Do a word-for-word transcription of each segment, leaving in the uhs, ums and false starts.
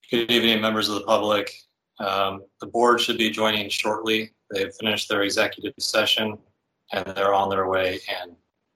Good evening, members of the public. Um, the board should be joining shortly. They've finished their executive session and they're on their way in.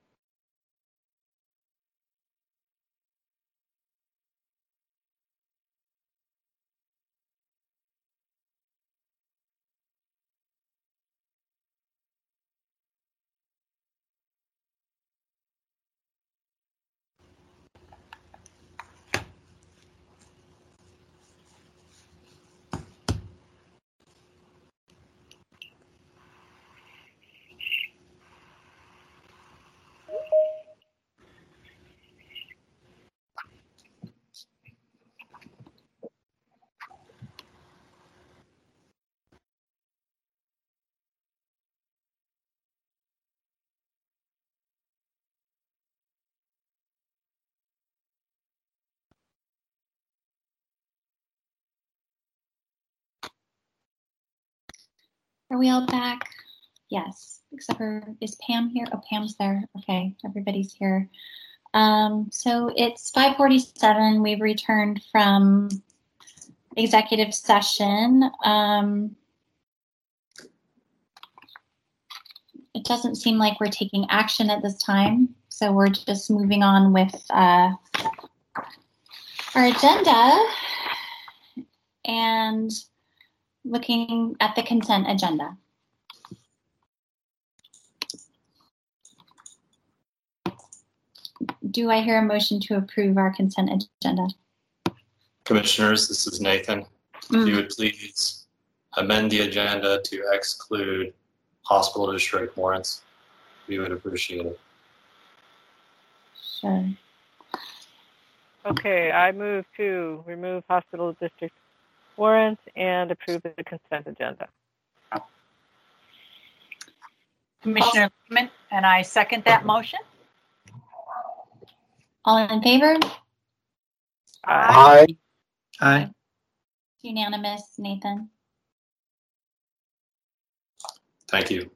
Are we all back? Yes, except for, is Pam here? Oh, Pam's there. Okay, everybody's here. Um, so it's five forty-seven. We've returned from executive session. Um, it doesn't seem like we're taking action at this time, so we're just moving on with uh, our agenda and looking at the consent agenda. Do I hear a motion to approve our consent agenda? Commissioners, this is Nathan. Mm. If you would please amend the agenda to exclude hospital district warrants, we would appreciate it. Sure. Okay, I move to remove hospital district warrants and approve the consent agenda. Commissioner Lehman, and I second that motion. All in favor? Aye. Aye. Unanimous, Nathan. Thank you.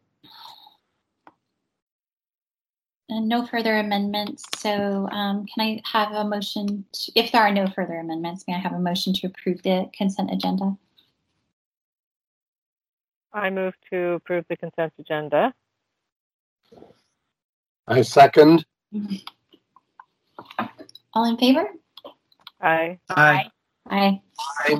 And no further amendments. So um, can I have a motion, to, if there are no further amendments, may I have a motion to approve the consent agenda? I move to approve the consent agenda. I second. All in favor? Aye. Aye. Aye. Aye.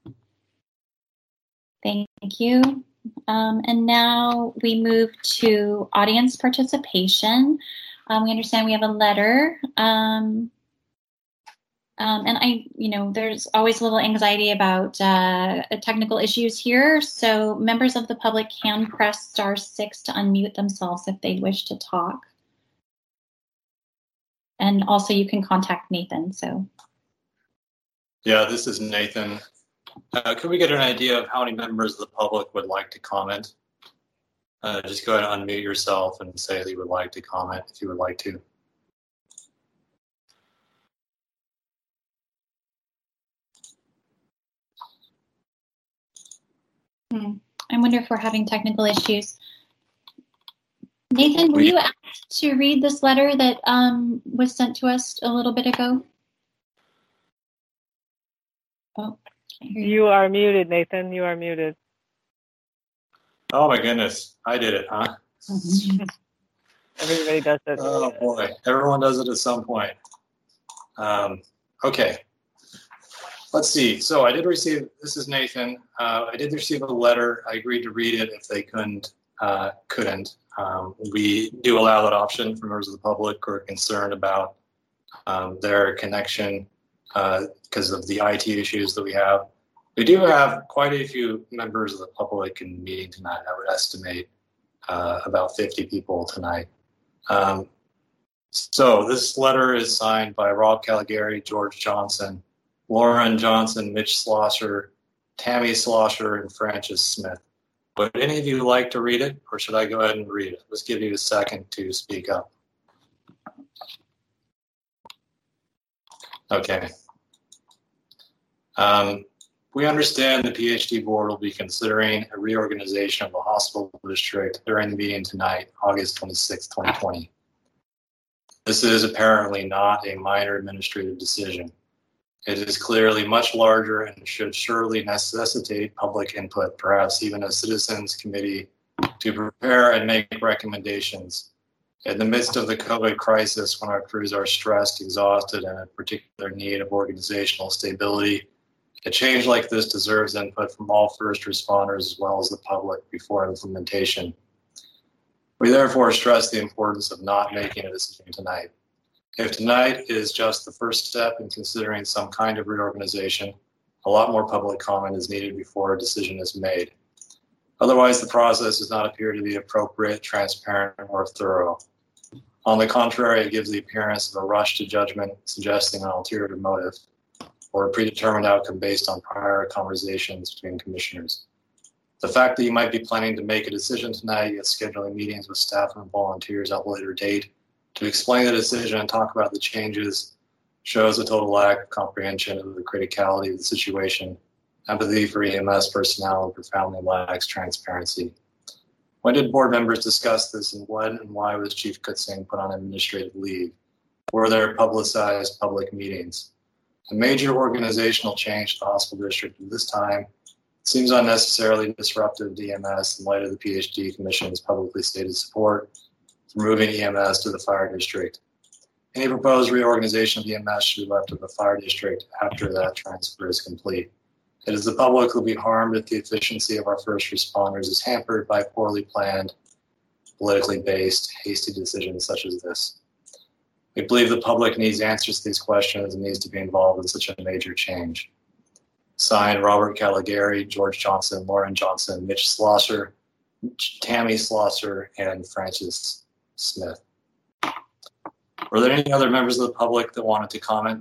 Thank you. Um, and now we move to audience participation. Um, we understand we have a letter. Um, um, and I, you know, there's always a little anxiety about uh, technical issues here. So members of the public can press star six to unmute themselves if they wish to talk. And also you can contact Nathan, so. Yeah, this is Nathan. Uh, could we get an idea of how many members of the public would like to comment? Uh, just go ahead and unmute yourself and say that you would like to comment if you would like to. Hmm. I wonder if we're having technical issues. Nathan, were you asked to read this letter that um, was sent to us a little bit ago? Oh, can't hear you. You are muted, Nathan. You are muted. Oh my goodness, I did it, huh? Everybody does it. Oh boy, everyone does it at some point. Um, okay, let's see. So I did receive, this is Nathan. Uh, I did receive a letter. I agreed to read it if they couldn't. Uh, couldn't. Um, we do allow that option for members of the public who are concerned about um, their connection because uh, of the I T issues that we have. We do have quite a few members of the public in the meeting tonight. I would estimate uh, about fifty people tonight. Um, so this letter is signed by Rob Caligari, George Johnson, Lauren Johnson, Mitch Slosher, Tammy Slosher, and Francis Smith. Would any of you like to read it, or should I go ahead and read it? Let's give you a second to speak up. Okay. Um, we understand the P H D board will be considering a reorganization of the hospital district during the meeting tonight, August twenty-sixth, twenty twenty. This is apparently not a minor administrative decision. It is clearly much larger and should surely necessitate public input, perhaps even a citizens committee to prepare and make recommendations. In the midst of the COVID crisis, when our crews are stressed, exhausted, and in particular need of organizational stability, a change like this deserves input from all first responders as well as the public before implementation. We therefore stress the importance of not making a decision tonight. If tonight is just the first step in considering some kind of reorganization, a lot more public comment is needed before a decision is made. Otherwise, the process does not appear to be appropriate, transparent, or thorough. On the contrary, it gives the appearance of a rush to judgment, suggesting an ulterior motive or a predetermined outcome based on prior conversations between commissioners. The fact that you might be planning to make a decision tonight, yet scheduling meetings with staff and volunteers at a later date to explain the decision and talk about the changes shows a total lack of comprehension of the criticality of the situation, empathy for E M S personnel, and profoundly lacks transparency. When did board members discuss this, and when and why was Chief Kutzing put on administrative leave? Were there publicized public meetings? A major organizational change to the hospital district at this time seems unnecessarily disruptive to E M S in light of the P H D Commission's publicly stated support for moving E M S to the fire district. Any proposed reorganization of E M S should be left to the fire district after that transfer is complete. It is the public who will be harmed if the efficiency of our first responders is hampered by poorly planned, politically based, hasty decisions such as this. We believe the public needs answers to these questions and needs to be involved in such a major change. Signed, Robert Caligari, George Johnson, Lauren Johnson, Mitch Schlosser, Tammy Schlosser, and Francis Smith. Were there any other members of the public that wanted to comment?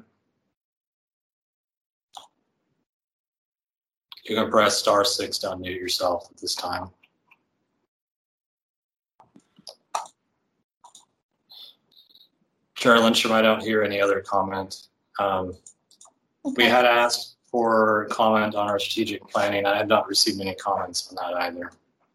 You can press star six to unmute yourself at this time. Chair Lyncham, I don't hear any other comment. Um, Okay. We had asked for comment on our strategic planning. I have not received any comments on that either.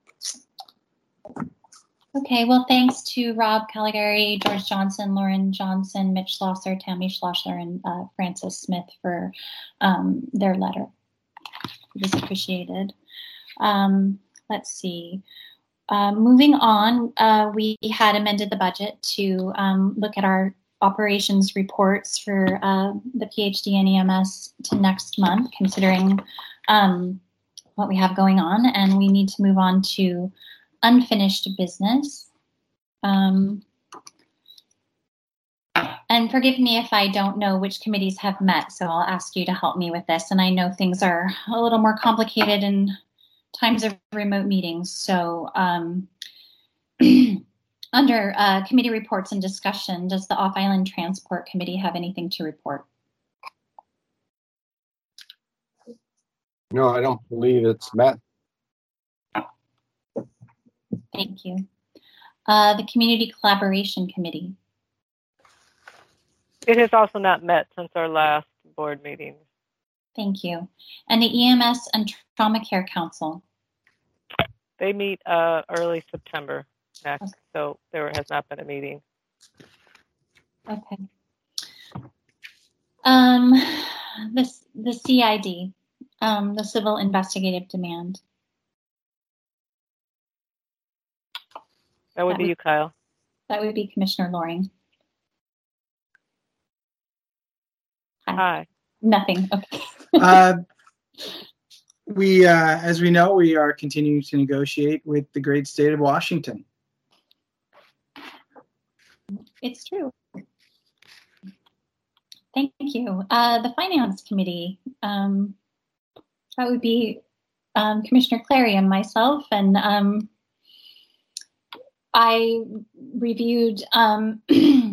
Okay, well, thanks to Rob Caligari, George Johnson, Lauren Johnson, Mitch Schlosser, Tammy Schlosser, and uh, Francis Smith for um, their letter. It is appreciated. Um, let's see. Uh, moving on, uh, we had amended the budget to um, look at our operations reports for uh, the P H D and E M S to next month, considering um, what we have going on, and we need to move on to unfinished business. Um, and forgive me if I don't know which committees have met, so I'll ask you to help me with this. And I know things are a little more complicated in times of remote meetings. So um, under uh, committee reports and discussion, does the Off-Island Transport Committee have anything to report? No, I don't believe it's met. Thank you. Uh, the Community Collaboration Committee. It has also not met since our last board meeting. Thank you. And the E M S and Trauma Care Council. They meet uh, early September next, Okay. so there has not been a meeting. Okay. Um, this the C I D, um, the Civil Investigative Demand. That would That be would- you, Kyle. That would be Commissioner Loring. Hi. Hi. Nothing. Okay. Uh, we, uh, as we know, we are continuing to negotiate with the great state of Washington. It's true. Thank you. Uh, the Finance Committee. Um, that would be um, Commissioner Clary and myself, and um, I reviewed um,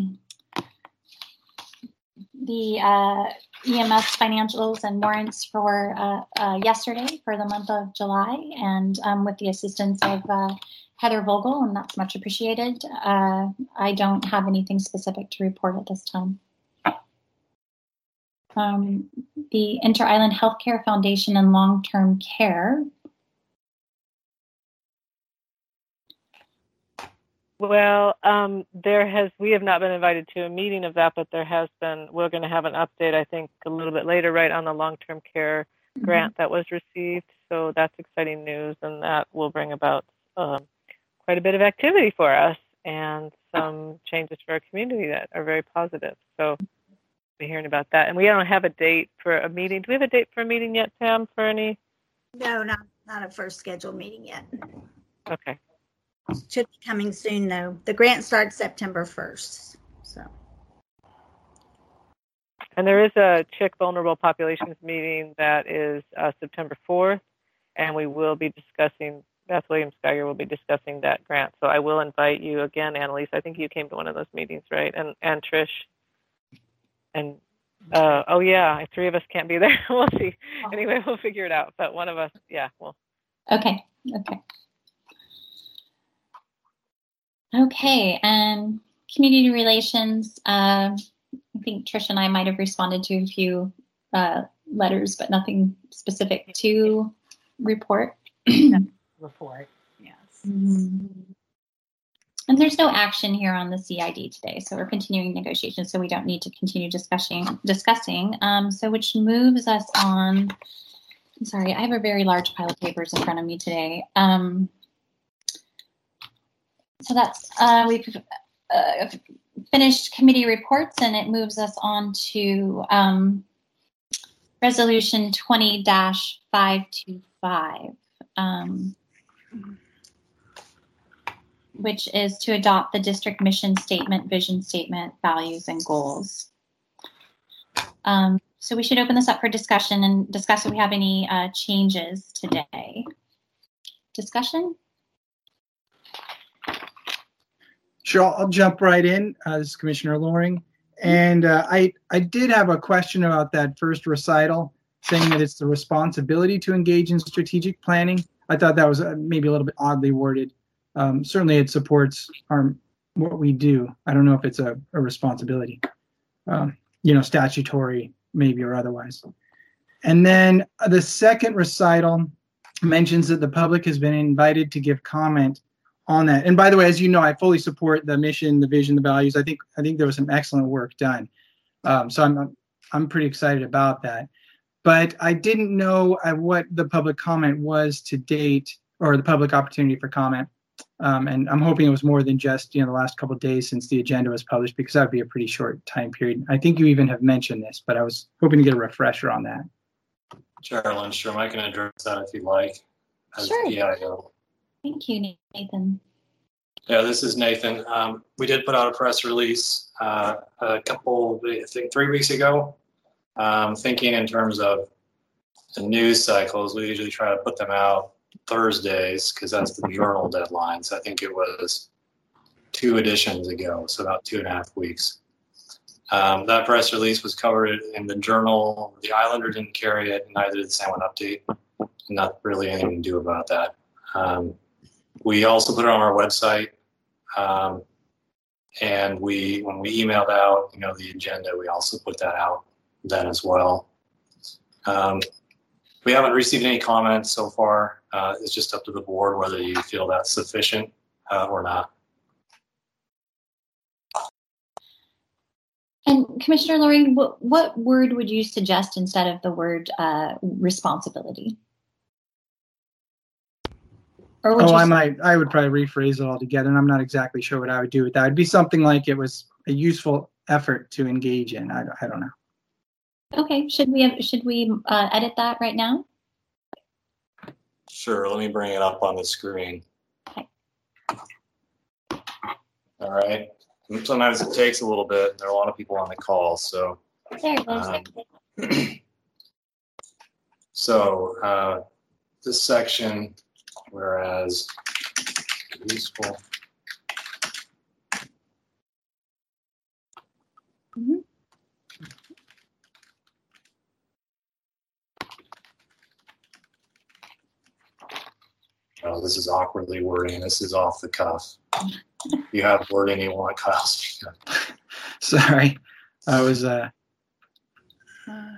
the uh, E M S financials and warrants for uh, uh, yesterday for the month of July, and um, with the assistance of uh, Heather Vogel, and that's much appreciated. Uh, I don't have anything specific to report at this time. Um, the Inter-Island Healthcare Foundation and Long-Term Care. Well, um, there has, we have not been invited to a meeting of that, but there has been, we're going to have an update, I think, a little bit later, right, on the long-term care Mm-hmm. grant that was received. So that's exciting news, and that will bring about um, quite a bit of activity for us and some changes for our community that are very positive. So we're hearing about that. And we don't have a date for a meeting. Do we have a date for a meeting yet, Pam, for any? No, not, not a first scheduled meeting yet. Okay. Should be coming soon, though. The grant starts September first. So. And there is a Chick Vulnerable Populations meeting that is uh, September fourth, and we will be discussing, Beth Williams-Geiger will be discussing that grant. So I will invite you again, Annalise. I think you came to one of those meetings, right? And and Trish. And, uh, oh, yeah, three of us can't be there. We'll see. Anyway, we'll figure it out. But one of us, yeah, well. Okay, okay. Okay, and community relations. Uh, I think Trish and I might have responded to a few uh, letters, but nothing specific to report. Report, yes. Mm-hmm. And there's no action here on the C I D today, so we're continuing negotiations, so we don't need to continue discussing. Discussing. Um, so which moves us on. I'm sorry, I have a very large pile of papers in front of me today. Um, so that's uh, we've. Uh, finished committee reports, and it moves us on to um, resolution twenty dash five twenty-five, um, which is to adopt the district mission statement, vision statement, values, and goals. Um, so we should open this up for discussion and discuss if we have any uh, changes today. Discussion? Sure, I'll, I'll jump right in. Uh, this is Commissioner Loring. And uh, I, I did have a question about that first recital, saying that it's the responsibility to engage in strategic planning. I thought that was uh, maybe a little bit oddly worded. Um, certainly it supports our, what we do. I don't know if it's a, a responsibility, um, you know, statutory maybe or otherwise. And then uh, the second recital mentions that the public has been invited to give comment on that. And by the way, as you know, I fully support the mission, the vision, the values. I think I think there was some excellent work done. Um, so I'm I'm pretty excited about that. But I didn't know uh, what the public comment was to date, or the public opportunity for comment. Um, and I'm hoping it was more than just you know the last couple of days since the agenda was published, because that would be a pretty short time period. I think you even have mentioned this, but I was hoping to get a refresher on that. Chair Lindstrom, I can address that if you'd like, as Sure. P I O. Thank you, Nathan. Yeah, this is Nathan. Um, we did put out a press release uh, a couple, I think three weeks ago, um, thinking in terms of the news cycles. We usually try to put them out Thursdays because that's the journal deadlines. I think it was two editions ago, so about two and a half weeks. Um, that press release was covered in the journal. The Islander didn't carry it, and neither did San Juan Update. Not really anything to do about that. Um, we also put it on our website, um, and we, when we emailed out, you know, the agenda, we also put that out then as well. Um, we haven't received any comments so far. Uh, it's just up to the board whether you feel that's sufficient uh, or not. And Commissioner Loring, what, what word would you suggest instead of the word uh, responsibility? Or would Oh, you I say- might. I would probably rephrase it altogether, and I'm not exactly sure what I would do with that. It'd be something like it was a useful effort to engage in. I, I don't know. Okay, should we have, should we uh, edit that right now? Sure, let me bring it up on the screen. Okay. All right. Sometimes it takes a little bit. There are a lot of people on the call, so. There it goes. Um, so uh, this section, whereas useful. Mhm. Oh, this is awkwardly wording. This is off the cuff. You have wording you want, Kyle. Speak up. Sorry, I was uh, uh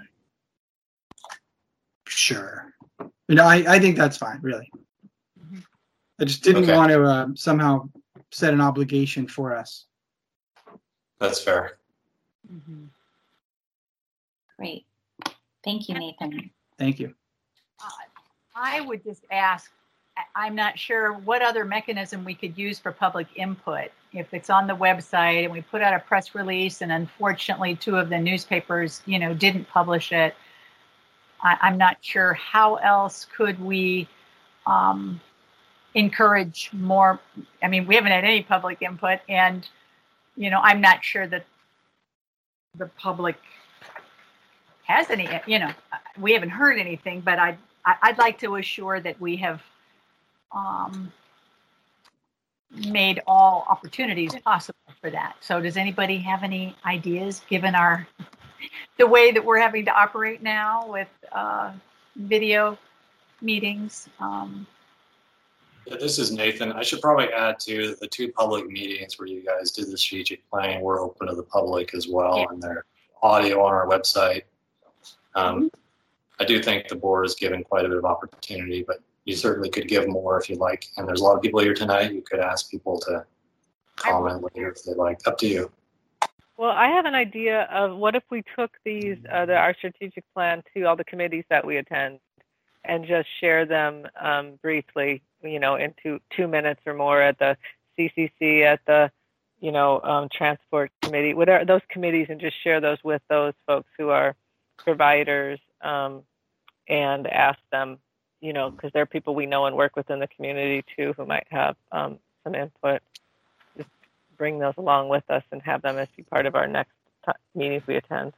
sure. No, I, I think that's fine. Really, I just didn't Okay. want to uh, somehow set an obligation for us. That's fair. Mhm. Great. Thank you, Nathan. Thank you. Uh, I would just ask, I- I'm not sure what other mechanism we could use for public input. If it's on the website and we put out a press release and unfortunately two of the newspapers, you know, didn't publish it, I, I'm not sure how else could we um, encourage more. I mean, we haven't had any public input, and, you know, I'm not sure that the public has any, you know, we haven't heard anything, but I'd, I'd like to assure that we have um, made all opportunities possible for that. So does anybody have any ideas, given our, the way that we're having to operate now with uh, video meetings? Um, Yeah, this is Nathan. I should probably add to the two public meetings where you guys did the strategic planning were open to the public as well, Yeah. and their audio on our website. Um, Mhm. I do think the board has given quite a bit of opportunity, but you certainly could give more if you'd like. And there's a lot of people here tonight. You could ask people to comment later if they'd like. Up to you. Well, I have an idea of what if we took these, uh, the, our strategic plan to all the committees that we attend and just share them um, briefly, you know, into two minutes or more at the C C C, at the, you know, um, transport committee, whatever, those committees, and just share those with those folks who are providers um, and ask them, you know, because they're people we know and work with in the community too who might have um, some input. Just bring those along with us and have them as be part of our next t- meetings we attend.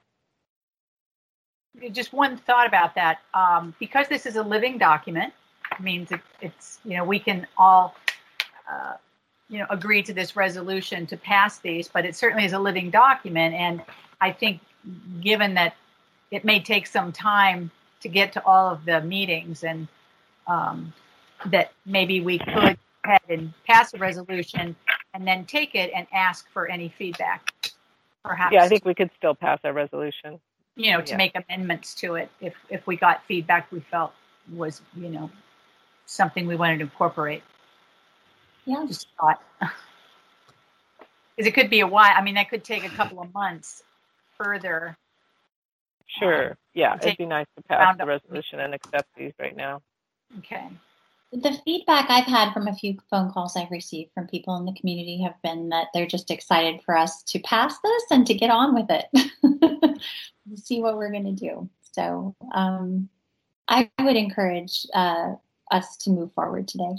Just one thought about that. Um, because this is a living document, it means it, it's, you know, we can all, uh, you know, agree to this resolution to pass these, but it certainly is a living document. And I think given that it may take some time to get to all of the meetings, and um, that maybe we could go ahead and pass a resolution and then take it and ask for any feedback, perhaps. Yeah, I think we could still pass our resolution. You know, to Yeah. make amendments to it if, if we got feedback we felt was, you know, something we wanted to incorporate. Yeah. Just thought. Because it could be a while. I mean, that could take a couple of months further. Sure. Yeah, take it'd be nice to pass round the up. resolution and accept these right now. Okay. The feedback I've had from a few phone calls I've received from people in the community have been that they're just excited for us to pass this and to get on with it. See what we're going to do. So um, I would encourage uh, us to move forward today.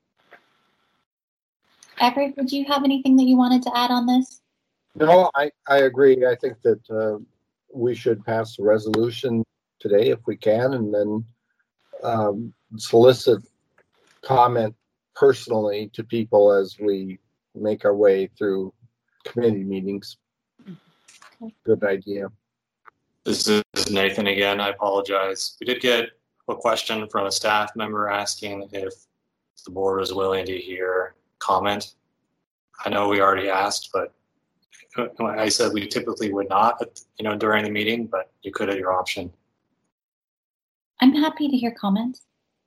Everett, would you have anything that you wanted to add on this? No, I, I agree. I think that uh, we should pass the resolution today if we can, and then um, solicit comment personally to people as we make our way through committee meetings. Good idea. This is Nathan again. I apologize. We did get a question from a staff member asking if the board is willing to hear comment. I know we already asked, but I said we typically would not, you know, during the meeting, but you could at your option. I'm happy to hear comments.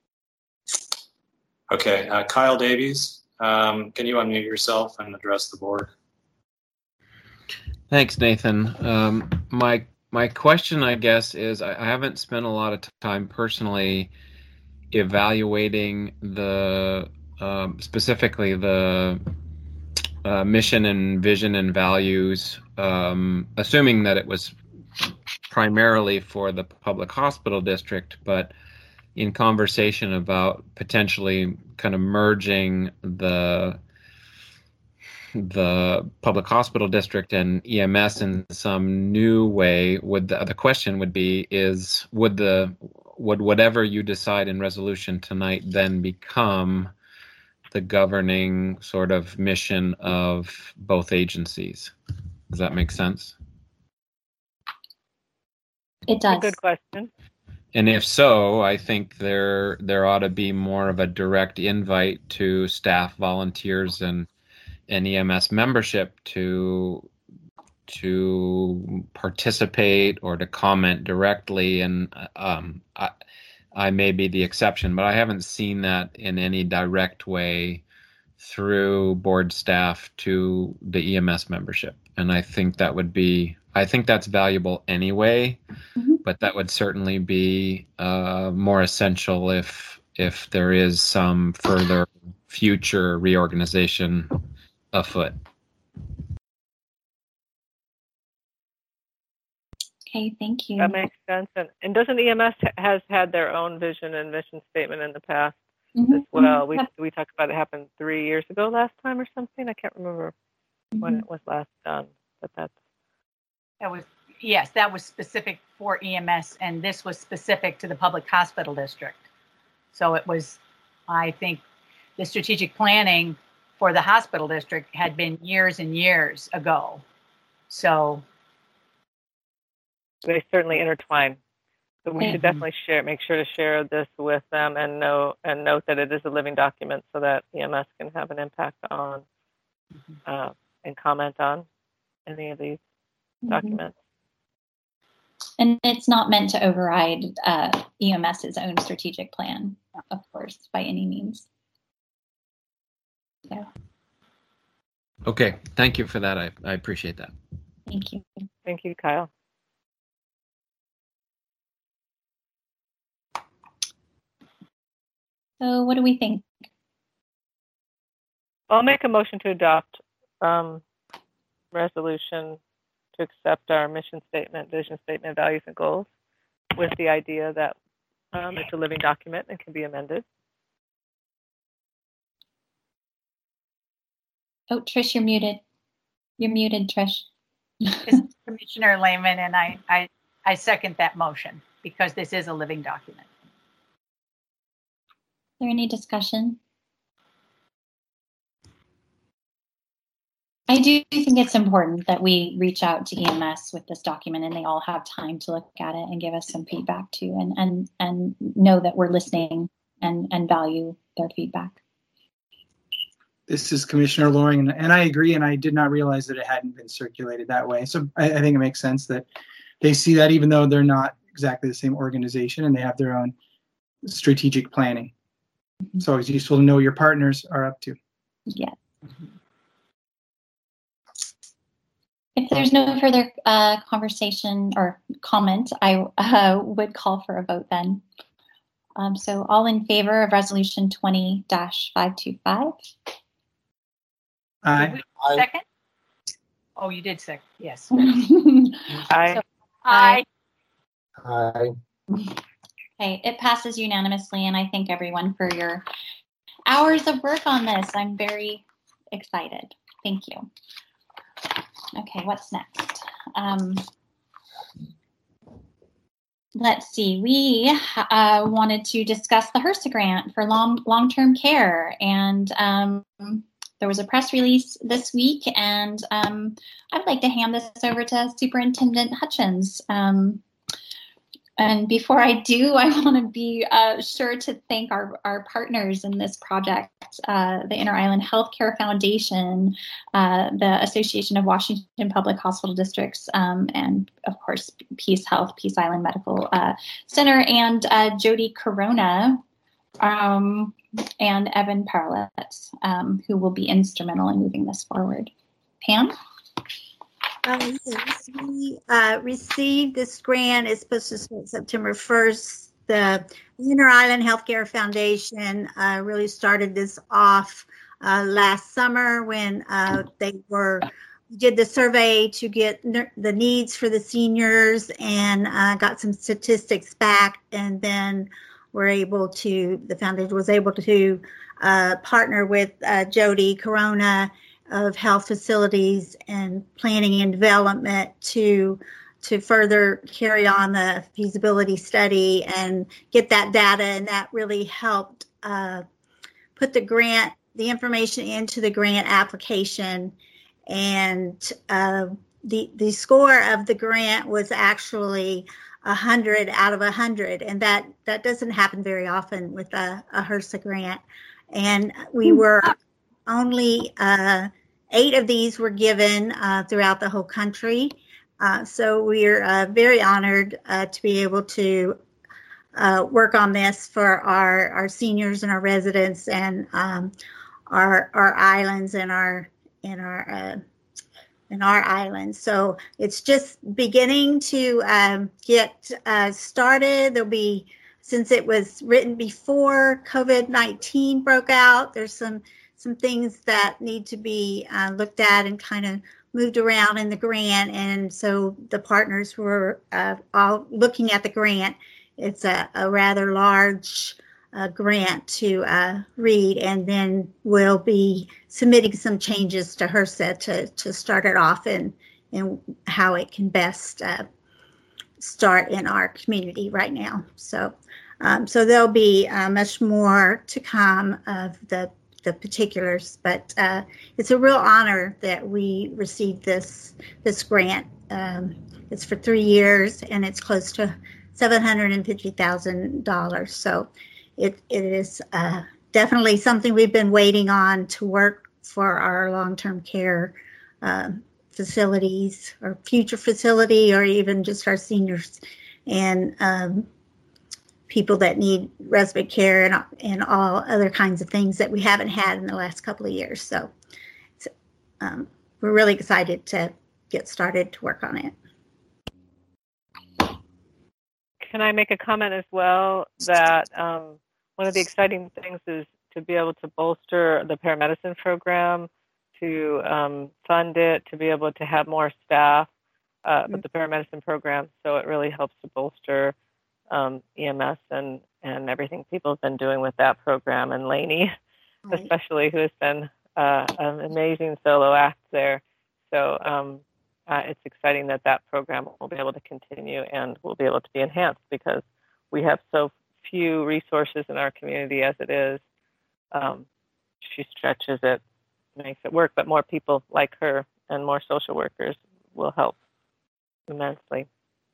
Okay, uh, Kyle Davies, um, can you unmute yourself and address the board? Thanks, Nathan. Um, my my question, I guess, is I, I haven't spent a lot of time personally evaluating the um, specifically the uh, mission and vision and values, um, assuming that it was primarily for the public hospital district, but in conversation about potentially kind of merging the the public hospital district and E M S in some new way, would the, the question would be is would the would whatever you decide in resolution tonight then become the governing sort of mission of both agencies? Does that make sense? It does. A good question. And if so, I think there there ought to be more of a direct invite to staff, volunteers, and and E M S membership to to participate or to comment directly. And um, I, I may be the exception, but I haven't seen that in any direct way through board staff to the E M S membership. And I think that would be, I think that's valuable anyway, mm-hmm. but that would certainly be uh, more essential if if there is some further future reorganization afoot. Okay, thank you. That makes sense. And, and doesn't E M S ha- has had their own vision and mission statement in the past mm-hmm. as well? We we talked about it happened three years ago last time or something. I can't remember mm-hmm. when it was last done, but that's that was yes, that was specific for E M S, and this was specific to the public hospital district. So it was, I think, the strategic planning for the hospital district had been years and years ago. So they certainly intertwine. So we mm-hmm. should definitely share, make sure to share this with them and know and note that it is a living document so that E M S can have an impact on mm-hmm. uh, and comment on any of these mm-hmm. documents. And it's not meant to override uh, EMS's own strategic plan, of course, by any means. So. Okay, thank you for that. I, I appreciate that. Thank you. Thank you, Kyle. So what do we think? I'll make a motion to adopt um, resolution to accept our mission statement, vision statement, values, and goals with the idea that um, it's a living document and can be amended. Oh, Trish, you're muted. You're muted, Trish. Commissioner Lehman, and I, I, I second that motion because this is a living document. Is there any discussion? I do think it's important that we reach out to E M S with this document and they all have time to look at it and give us some feedback too, and and and know that we're listening and, and value their feedback. This is Commissioner Loring, and, and I agree, and I did not realize that it hadn't been circulated that way. So I, I think it makes sense that they see that even though they're not exactly the same organization and they have their own strategic planning. Mm-hmm. So it's useful to know what your partners are up to. Yeah. Mm-hmm. If there's no further uh, conversation or comment, I uh, would call for a vote then. Um, so all in favor of resolution twenty dash five two five? Aye. Second? Oh, you did second. Yes. Aye. So, aye. Aye. Okay, it passes unanimously, and I thank everyone for your hours of work on this. I'm very excited. Thank you. Okay, what's next? Um, let's see. We uh, wanted to discuss the HRSA grant for long long-term care, and um, there was a press release this week, and um, I'd like to hand this over to Superintendent Hutchins. Um, And before I do, I want to be uh, sure to thank our, our partners in this project, uh, the Inter-Island Healthcare Foundation, uh, the Association of Washington Public Hospital Districts, um, and of course, Peace Health, Peace Island Medical uh, Center, and uh, Jody Corona um, and Evan Paralets, um, who will be instrumental in moving this forward. Pam? Um, yes, we uh, received this grant. It's supposed to start September first. The Inter-Island Healthcare Foundation uh, really started this off uh, last summer when uh, they were did the survey to get ner- the needs for the seniors and uh, got some statistics back, and then were able to the foundation was able to uh, partner with uh, Jody Corona of Health Facilities and Planning and Development to to further carry on the feasibility study and get that data, and that really helped uh, put the grant, the information into the grant application, and uh, the the score of the grant was actually a hundred out of a hundred, and that that doesn't happen very often with a, a HRSA grant, and we were only uh, eight of these were given uh, throughout the whole country. Uh, so we're uh, very honored uh, to be able to uh, work on this for our, our seniors and our residents, and um, our our islands and our in our uh, in our islands. So it's just beginning to um, get uh, started. There'll be, since it was written before COVID nineteen broke out, there's some some things that need to be uh, looked at and kind of moved around in the grant. And so the partners were uh, all looking at the grant. It's a, a rather large uh, grant to uh, read, and then we'll be submitting some changes to HRSA to, to start it off and, and how it can best uh, start in our community right now. So, um, so there'll be uh, much more to come of the the particulars, but uh, it's a real honor that we received this this grant. Um, it's for three years, and it's close to seven hundred fifty thousand dollars. So it it is uh, definitely something we've been waiting on to work for our long-term care uh, facilities or future facility, or even just our seniors and um, people that need respite care and, and all other kinds of things that we haven't had in the last couple of years. So, so um, we're really excited to get started to work on it. Can I make a comment as well that um, one of the exciting things is to be able to bolster the paramedicine program, to um, fund it, to be able to have more staff uh, mm-hmm. with the paramedicine program. So it really helps to bolster Um, E M S and, and everything people have been doing with that program, and Lainey, right. especially, who has been uh, an amazing solo act there. So um, uh, it's exciting that that program will be able to continue and will be able to be enhanced, because we have so few resources in our community as it is. Um, she stretches it, makes it work, but more people like her and more social workers will help immensely.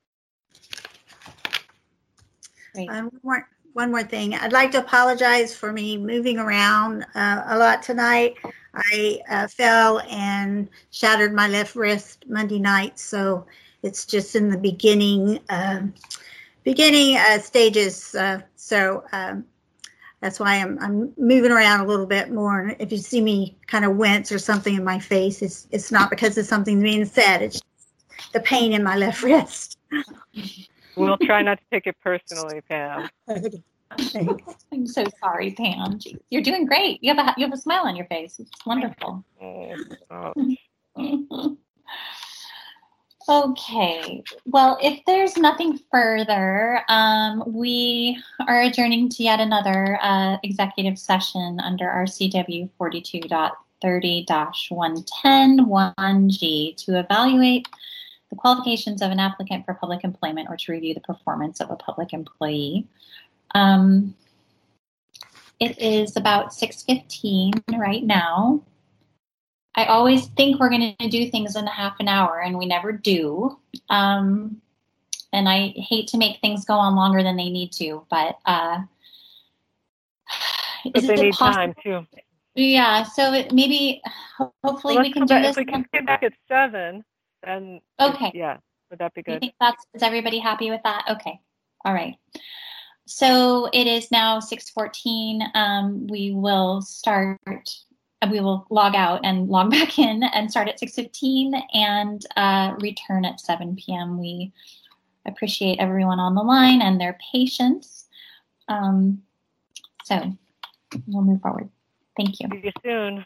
Um, one, more, one more thing. I'd like to apologize for me moving around uh, a lot tonight. I uh, fell and shattered my left wrist Monday night, so it's just in the beginning uh, beginning uh, stages. Uh, so um, that's why I'm, I'm moving around a little bit more. And if you see me kind of wince or something in my face, it's it's not because of something being said. It's the pain in my left wrist. We'll try not to take it personally, Pam. I'm so sorry, Pam. Jeez, you're doing great. You have a you have a smile on your face. It's wonderful. Oh. Okay. Well, if there's nothing further, um, we are adjourning to yet another uh, executive session under our C W forty-two point thirty dash one ten one G to evaluate the qualifications of an applicant for public employment or to review the performance of a public employee. Um, it is about six fifteen right now. I always think we're going to do things in a half an hour, and we never do. Um, and I hate to make things go on longer than they need to, but uh, but they need time too. Yeah, so it, maybe, hopefully well, we can do back, this. If we can get back at seven, then okay. Yeah, would that be good? You think that's, is everybody happy with that? Okay, all right. So it is now six fourteen. Um, we will start, we will log out and log back in and start at six fifteen and uh, return at seven p.m. We appreciate everyone on the line and their patience. Um, so we'll move forward. Thank you. See you soon.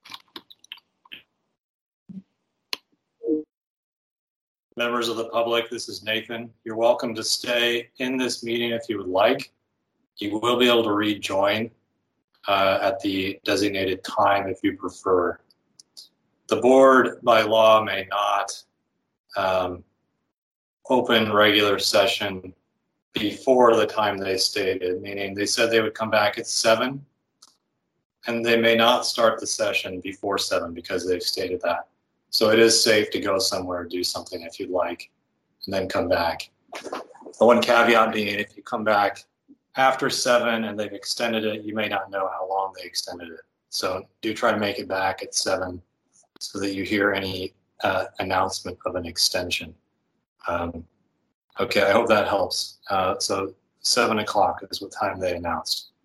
Members of the public, this is Nathan. You're welcome to stay in this meeting if you would like. You will be able to rejoin uh, at the designated time if you prefer. The board, by law, may not um, open regular session before the time they stated, meaning they said they would come back at seven, and they may not start the session before seven because they've stated that. So it is safe to go somewhere, do something if you'd like, and then come back. The one caveat being, if you come back after seven and they've extended it, you may not know how long they extended it. So do try to make it back at seven so that you hear any uh, announcement of an extension. Um, okay, I hope that helps. Uh, so seven o'clock is what time they announced.